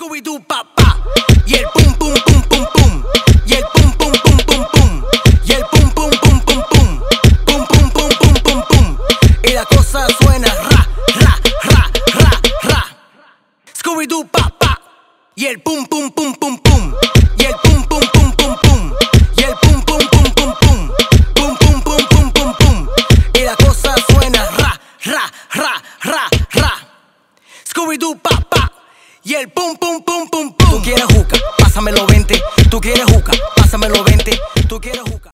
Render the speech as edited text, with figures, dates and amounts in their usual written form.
Scooby-Doo papá. Y el pum pum pum pum pum. Y el pum pum pum pum pum. Y el pum pum pum pum pum. Pum pum pum pum pum pum. Y la cosa suena ra ra ra ra ra. Scooby-Doo papá. Y el pum pum pum pum pum. Y el pum pum pum pum pum. Y el pum pum pum pum pum. Pum pum pum pum pum pum. Y la cosa suena ra ra ra ra ra. Scooby-Doo papá. Y el pum pum pum pum pum. Tú quieres juca, pásamelo 20. Tú quieres juca, pásamelo 20. Tú quieres juca.